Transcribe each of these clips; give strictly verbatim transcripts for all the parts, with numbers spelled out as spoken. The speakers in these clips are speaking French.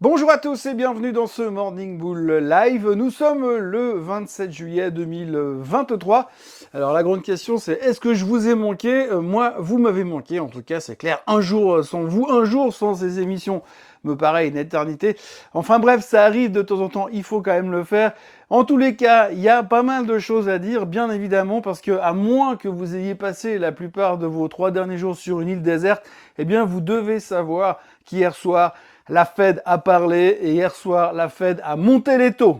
Bonjour à tous et bienvenue dans ce Morning Bull Live. Nous sommes le vingt-sept juillet deux mille vingt-trois. Alors la grande question c'est est-ce que je vous ai manqué? euh, Moi, vous m'avez manqué, en tout cas c'est clair. Un jour sans vous, un jour sans ces émissions me paraît une éternité. Enfin bref, ça arrive de temps en temps, il faut quand même le faire. En tous les cas, il y a pas mal de choses à dire, bien évidemment, parce que à moins que vous ayez passé la plupart de vos trois derniers jours sur une île déserte, eh bien vous devez savoir qu'hier soir, la Fed a parlé et hier soir, la Fed a monté les taux.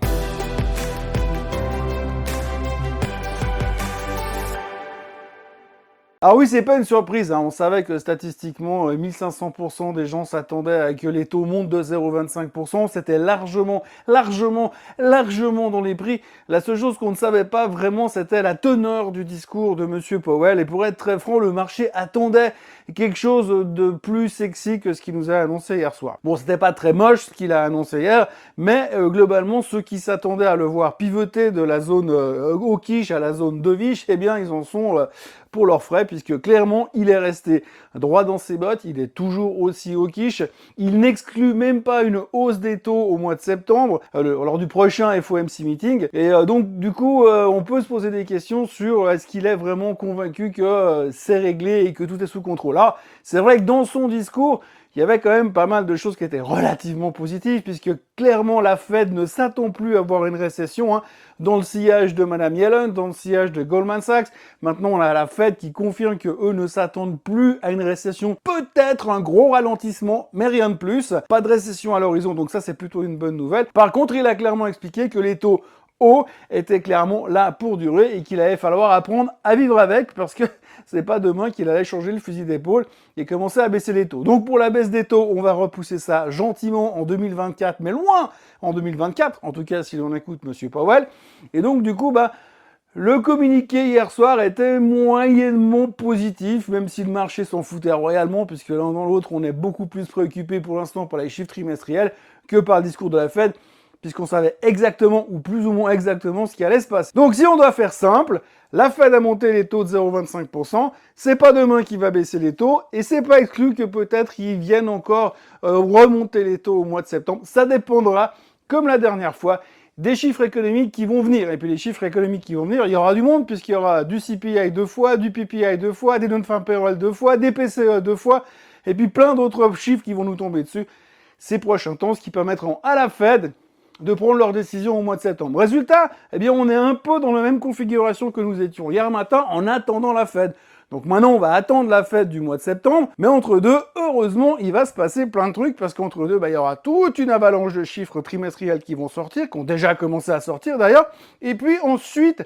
Ah oui, c'est pas une surprise, hein. On savait que statistiquement, mille cinq cents pour cent des gens s'attendaient à que les taux montent de zéro virgule vingt-cinq pour cent. C'était largement, largement, largement dans les prix. La seule chose qu'on ne savait pas vraiment, c'était la teneur du discours de Monsieur Powell. Et pour être très franc, le marché attendait quelque chose de plus sexy que ce qu'il nous a annoncé hier soir. Bon, c'était pas très moche ce qu'il a annoncé hier, mais euh, globalement, ceux qui s'attendaient à le voir pivoter de la zone euh, hawkish à la zone dovish, eh bien, ils en sont euh, pour leurs frais, puisque clairement, il est resté droit dans ses bottes, il est toujours aussi hawkish, il n'exclut même pas une hausse des taux au mois de septembre, euh, lors du prochain F O M C meeting, et euh, donc du coup, euh, on peut se poser des questions sur est-ce qu'il est vraiment convaincu que euh, c'est réglé et que tout est sous contrôle. Là, c'est vrai que dans son discours, il y avait quand même pas mal de choses qui étaient relativement positives, puisque clairement la Fed ne s'attend plus à avoir une récession, hein, dans le sillage de Madame Yellen, dans le sillage de Goldman Sachs. Maintenant, on a la Fed qui confirme que eux ne s'attendent plus à une récession, peut-être un gros ralentissement, mais rien de plus. Pas de récession à l'horizon, donc ça c'est plutôt une bonne nouvelle. Par contre, il a clairement expliqué que les taux hauts étaient clairement là pour durer et qu'il allait falloir apprendre à vivre avec, parce que c'est pas demain qu'il allait changer le fusil d'épaule et commencer à baisser les taux. Donc pour la baisse des taux, on va repousser ça gentiment en deux mille vingt-quatre, mais loin en deux mille vingt-quatre, en tout cas si l'on écoute Monsieur Powell. Et donc du coup, bah, le communiqué hier soir était moyennement positif, même si le marché s'en foutait royalement, puisque l'un dans l'autre, on est beaucoup plus préoccupé pour l'instant par les chiffres trimestriels que par le discours de la Fed, puisqu'on savait exactement, ou plus ou moins exactement, ce qui allait se passer. Donc si on doit faire simple, la Fed a monté les taux de zéro virgule vingt-cinq pour cent, c'est pas demain qu'il va baisser les taux, et c'est pas exclu que peut-être ils viennent encore euh, remonter les taux au mois de septembre. Ça dépendra, comme la dernière fois, des chiffres économiques qui vont venir. Et puis les chiffres économiques qui vont venir, il y aura du monde, puisqu'il y aura du C P I deux fois, du P P I deux fois, des non-farm payroll deux fois, des P C E deux fois, et puis plein d'autres chiffres qui vont nous tomber dessus ces prochains temps, ce qui permettront à la Fed de prendre leurs décisions au mois de septembre. Résultat, eh bien, on est un peu dans la même configuration que nous étions hier matin en attendant la Fed. Donc maintenant, on va attendre la Fed du mois de septembre, mais entre deux, heureusement, il va se passer plein de trucs, parce qu'entre deux, bah, il y aura toute une avalanche de chiffres trimestriels qui vont sortir, qui ont déjà commencé à sortir d'ailleurs, et puis ensuite,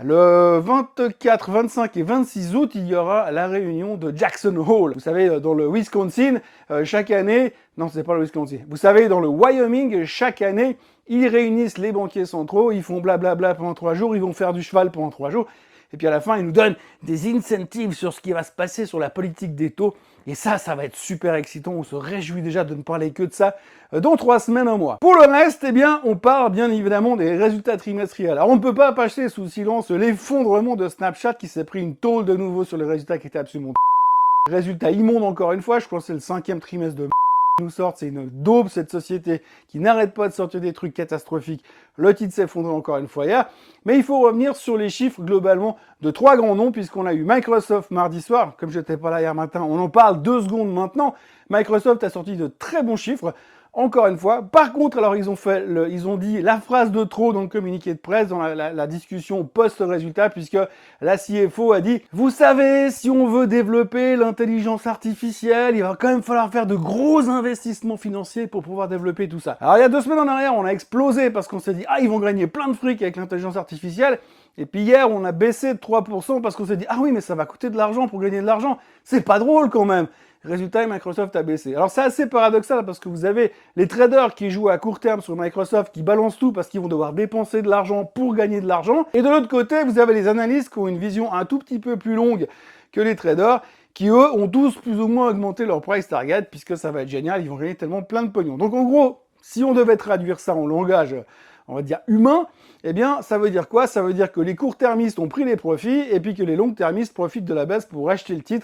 le vingt-quatre, vingt-cinq et vingt-six août, il y aura la réunion de Jackson Hole. Vous savez, dans le Wisconsin, euh, chaque année, non, c'est pas le Wisconsin. Vous savez, dans le Wyoming, chaque année, ils réunissent les banquiers centraux, ils font blablabla pendant trois jours, ils vont faire du cheval pendant trois jours, et puis à la fin, ils nous donnent des incentives sur ce qui va se passer sur la politique des taux. Et ça, ça va être super excitant. On se réjouit déjà de ne parler que de ça dans trois semaines, un mois. Pour le reste, eh bien, on parle bien évidemment des résultats trimestriels. Alors, on ne peut pas passer sous silence l'effondrement de Snapchat qui s'est pris une tôle de nouveau sur les résultats qui étaient absolument résultats immondes encore une fois. Je crois que c'est le cinquième trimestre de nous sortent, c'est une daube cette société qui n'arrête pas de sortir des trucs catastrophiques. Le titre s'effondre encore une fois hier, mais il faut revenir sur les chiffres globalement de trois grands noms, puisqu'on a eu Microsoft mardi soir, comme j'étais pas là hier matin, on en parle deux secondes maintenant. Microsoft a sorti de très bons chiffres, encore une fois. Par contre, alors ils ont fait, le, ils ont dit la phrase de trop dans le communiqué de presse, dans la, la, la discussion post-résultat, puisque la C F O a dit, vous savez, si on veut développer l'intelligence artificielle, il va quand même falloir faire de gros investissements financiers pour pouvoir développer tout ça. Alors il y a deux semaines en arrière, on a explosé parce qu'on s'est dit, ah, ils vont gagner plein de fric avec l'intelligence artificielle. Et puis hier, on a baissé de trois pour cent parce qu'on s'est dit, ah oui, mais ça va coûter de l'argent pour gagner de l'argent. C'est pas drôle quand même. Résultat, Microsoft a baissé. Alors c'est assez paradoxal parce que vous avez les traders qui jouent à court terme sur Microsoft, qui balancent tout parce qu'ils vont devoir dépenser de l'argent pour gagner de l'argent. Et de l'autre côté, vous avez les analystes qui ont une vision un tout petit peu plus longue que les traders, qui eux ont tous plus ou moins augmenté leur price target, puisque ça va être génial, ils vont gagner tellement plein de pognon. Donc en gros, si on devait traduire ça en langage, on va dire humain, eh bien, ça veut dire quoi? Ça veut dire que les court-termistes ont pris les profits, et puis que les long-termistes profitent de la baisse pour acheter le titre,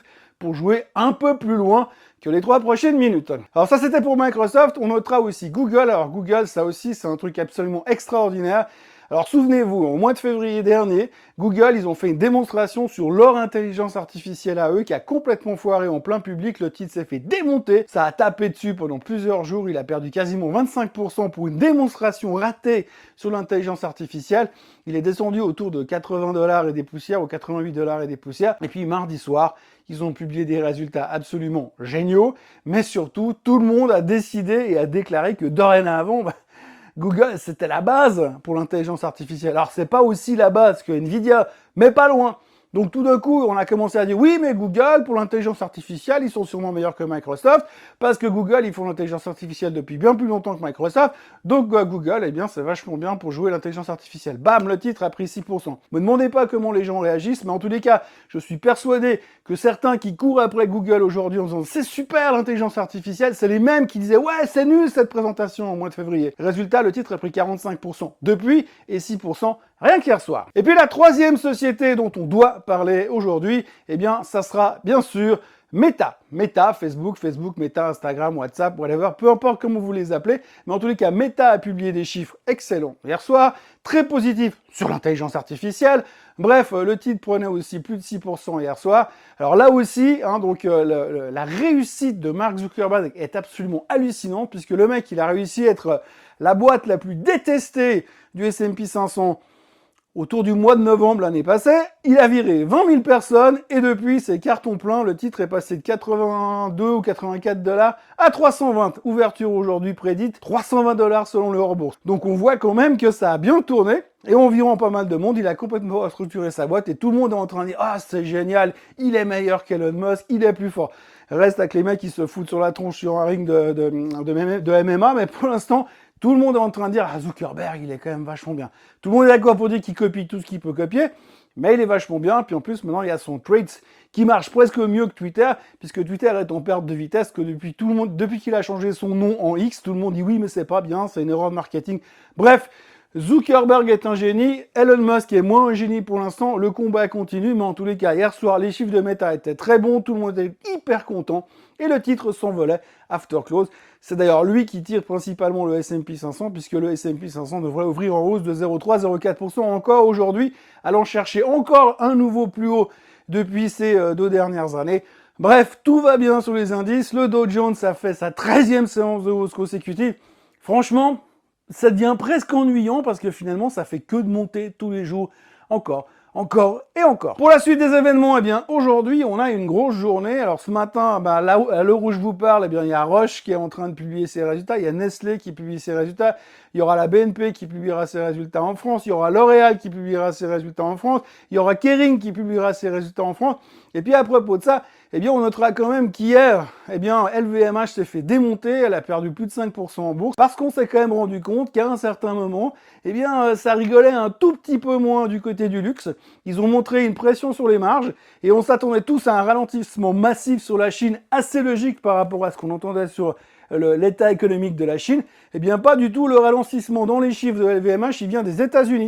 pour jouer un peu plus loin que les trois prochaines minutes. Alors ça, c'était pour Microsoft. On notera aussi Google. Alors Google, ça aussi, c'est un truc absolument extraordinaire. Alors souvenez-vous, au mois de février dernier, Google, ils ont fait une démonstration sur leur intelligence artificielle à eux qui a complètement foiré en plein public. Le titre s'est fait démonter, ça a tapé dessus pendant plusieurs jours, il a perdu quasiment vingt-cinq pour cent pour une démonstration ratée sur l'intelligence artificielle. Il est descendu autour de quatre-vingts dollars et des poussières, ou quatre-vingt-huit dollars et des poussières. Et puis mardi soir, ils ont publié des résultats absolument géniaux, mais surtout, tout le monde a décidé et a déclaré que dorénavant, bah, Google, c'était la base pour l'intelligence artificielle. Alors, c'est pas aussi la base que Nvidia, mais pas loin. Donc, tout d'un coup, on a commencé à dire, oui, mais Google, pour l'intelligence artificielle, ils sont sûrement meilleurs que Microsoft, parce que Google, ils font l'intelligence artificielle depuis bien plus longtemps que Microsoft. Donc, euh, Google, eh bien, c'est vachement bien pour jouer l'intelligence artificielle. Bam, le titre a pris six pour cent. Me demandez pas comment les gens réagissent, mais en tous les cas, je suis persuadé que certains qui courent après Google aujourd'hui en disant, c'est super l'intelligence artificielle, c'est les mêmes qui disaient, ouais, c'est nul cette présentation au mois de février. Résultat, le titre a pris quarante-cinq pour cent depuis et six pour cent rien qu'hier soir. Et puis la troisième société dont on doit parler aujourd'hui, eh bien, ça sera bien sûr Meta. Meta, Facebook, Facebook, Meta, Instagram, WhatsApp, whatever, peu importe comment vous les appelez. Mais en tous les cas, Meta a publié des chiffres excellents hier soir, très positifs sur l'intelligence artificielle. Bref, le titre prenait aussi plus de six pour cent hier soir. Alors là aussi, hein, donc euh, le, le, la réussite de Mark Zuckerberg est absolument hallucinante, puisque le mec, il a réussi à être la boîte la plus détestée du S and P cinq cents autour du mois de novembre l'année passée. Il a viré vingt mille personnes et depuis, c'est carton plein. Le titre est passé de quatre-vingt-deux ou quatre-vingt-quatre dollars à trois cent vingt. Ouverture aujourd'hui prédite trois cent vingt dollars selon le hors-bourse. Donc on voit quand même que ça a bien tourné. Et environ pas mal de monde, il a complètement restructuré sa boîte et tout le monde est en train de dire « Ah, c'est génial, il est meilleur qu'Elon Musk, il est plus fort ». Reste avec les mecs qui se foutent sur la tronche sur un ring de, de, de, de M M A, mais pour l'instant, tout le monde est en train de dire « Ah, Zuckerberg, il est quand même vachement bien ». Tout le monde est d'accord pour dire qu'il copie tout ce qu'il peut copier, mais il est vachement bien. Puis en plus, maintenant, il y a son Threads qui marche presque mieux que Twitter, puisque Twitter est en perte de vitesse, que depuis tout le monde, depuis qu'il a changé son nom en X, tout le monde dit « Oui, mais c'est pas bien, c'est une erreur de marketing ». Bref, Zuckerberg est un génie, Elon Musk est moins un génie pour l'instant, le combat continue, mais en tous les cas, hier soir, les chiffres de Meta étaient très bons, tout le monde était hyper content, et le titre s'envolait after close. C'est d'ailleurs lui qui tire principalement le S and P cinq cents, puisque le S and P cinq cents devrait ouvrir en hausse de zéro virgule trois à zéro virgule quatre pour cent encore aujourd'hui, allant chercher encore un nouveau plus haut depuis ces euh, deux dernières années. Bref, tout va bien sur les indices, le Dow Jones a fait sa treizième séance de hausse consécutive. Franchement, ça devient presque ennuyant parce que finalement, ça fait que de monter tous les jours, encore, encore et encore. Pour la suite des événements, eh bien, aujourd'hui, on a une grosse journée. Alors, ce matin, bah, là, à l'heure où je vous parle, eh bien, il y a Roche qui est en train de publier ses résultats, il y a Nestlé qui publie ses résultats, il y aura la B N P qui publiera ses résultats en France, il y aura L'Oréal qui publiera ses résultats en France, il y aura Kering qui publiera ses résultats en France. Et puis, à propos de ça, eh bien, on notera quand même qu'hier, eh bien, L V M H s'est fait démonter, elle a perdu plus de cinq pour cent en bourse, parce qu'on s'est quand même rendu compte qu'à un certain moment, eh bien, ça rigolait un tout petit peu moins du côté du luxe. Ils ont montré une pression sur les marges, et on s'attendait tous à un ralentissement massif sur la Chine, assez logique par rapport à ce qu'on entendait sur l'état économique de la Chine. Eh bien, pas du tout, le ralentissement dans les chiffres de L V M H, il vient des États-Unis.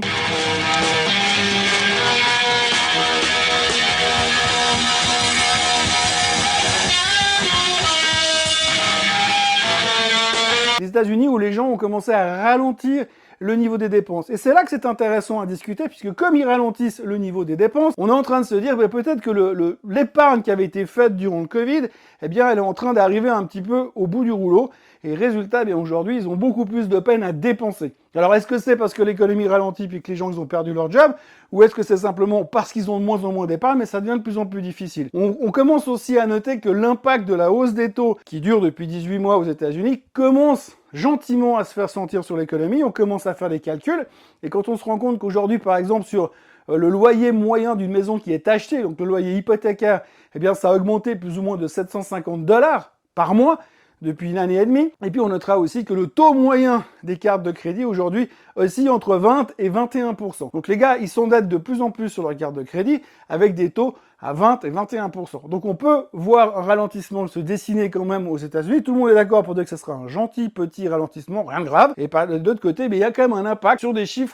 Les États-Unis où les gens ont commencé à ralentir le niveau des dépenses. Et c'est là que c'est intéressant à discuter, puisque comme ils ralentissent le niveau des dépenses, on est en train de se dire, bah, peut-être que le, le, l'épargne qui avait été faite durant le Covid, eh bien, elle est en train d'arriver un petit peu au bout du rouleau. Et résultat, eh bien, aujourd'hui, ils ont beaucoup plus de peine à dépenser. Alors, est-ce que c'est parce que l'économie ralentit et que les gens ils ont perdu leur job, ou est-ce que c'est simplement parce qu'ils ont de moins en moins d'épargne, mais ça devient de plus en plus difficile. On, on commence aussi à noter que l'impact de la hausse des taux, qui dure depuis dix-huit mois aux États-Unis, commence gentiment à se faire sentir sur l'économie. On commence à faire des calculs, et quand on se rend compte qu'aujourd'hui, par exemple, sur euh, le loyer moyen d'une maison qui est achetée, donc le loyer hypothécaire, eh bien, ça a augmenté plus ou moins de sept cent cinquante dollars par mois, depuis une année et demie. Et puis on notera aussi que le taux moyen des cartes de crédit aujourd'hui oscille entre vingt et vingt et un pour cent. Donc les gars, ils s'endettent de plus en plus sur leurs cartes de crédit avec des taux à vingt et vingt et un pour cent. Donc on peut voir un ralentissement se dessiner quand même aux États-Unis. Tout le monde est d'accord pour dire que ce sera un gentil petit ralentissement, rien de grave. Et par de l'autre côté, mais il y a quand même un impact sur des chiffres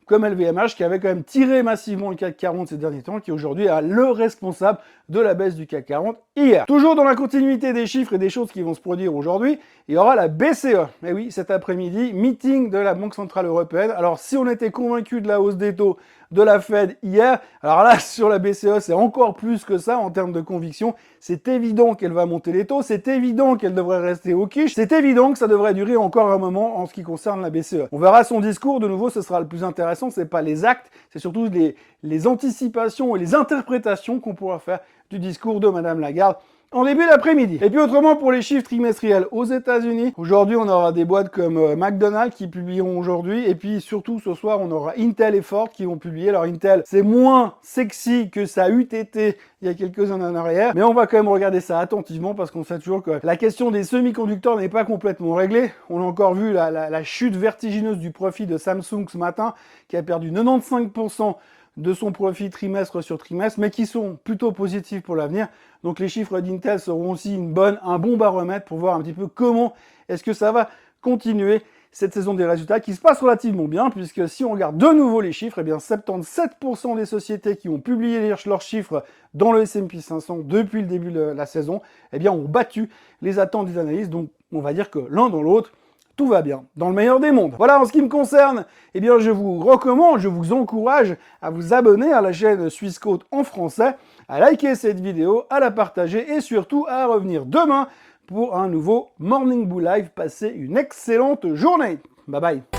comme L V M H qui avait quand même tiré massivement le C A C quarante ces derniers temps, qui aujourd'hui est le responsable de la baisse du C A C quarante hier. Toujours dans la continuité des chiffres et des choses qui vont se produire aujourd'hui, il y aura la B C E. Et oui, cet après-midi, meeting de la Banque Centrale Européenne. Alors si on était convaincu de la hausse des taux de la Fed hier, alors là, sur la B C E, c'est encore plus que ça en termes de conviction. C'est évident qu'elle va monter les taux, c'est évident qu'elle devrait rester au quiche, c'est évident que ça devrait durer encore un moment en ce qui concerne la B C E. On verra son discours, de nouveau, ce sera le plus intéressant, c'est pas les actes, c'est surtout les, les anticipations et les interprétations qu'on pourra faire du discours de Madame Lagarde en début d'après-midi. Et puis autrement pour les chiffres trimestriels aux États-Unis, aujourd'hui on aura des boîtes comme euh, McDonald's qui publieront aujourd'hui, et puis surtout ce soir on aura Intel et Ford qui vont publier. Alors Intel, c'est moins sexy que ça eût été il y a quelques années en arrière, mais on va quand même regarder ça attentivement parce qu'on sait toujours que la question des semi-conducteurs n'est pas complètement réglée. On a encore vu la, la, la chute vertigineuse du profit de Samsung ce matin, qui a perdu quatre-vingt-quinze pour cent de son profit trimestre sur trimestre, mais qui sont plutôt positifs pour l'avenir. Donc les chiffres d'Intel seront aussi une bonne, un bon baromètre pour voir un petit peu comment est-ce que ça va continuer cette saison des résultats qui se passe relativement bien, puisque si on regarde de nouveau les chiffres, eh bien soixante-dix-sept pour cent des sociétés qui ont publié leurs chiffres dans le S and P cinq cents depuis le début de la saison, eh bien ont battu les attentes des analystes. Donc on va dire que l'un dans l'autre, tout va bien, dans le meilleur des mondes. Voilà, en ce qui me concerne, eh bien, je vous recommande, je vous encourage à vous abonner à la chaîne Swissquote en français, à liker cette vidéo, à la partager et surtout à revenir demain pour un nouveau Morning Bull Live. Passez une excellente journée. Bye bye.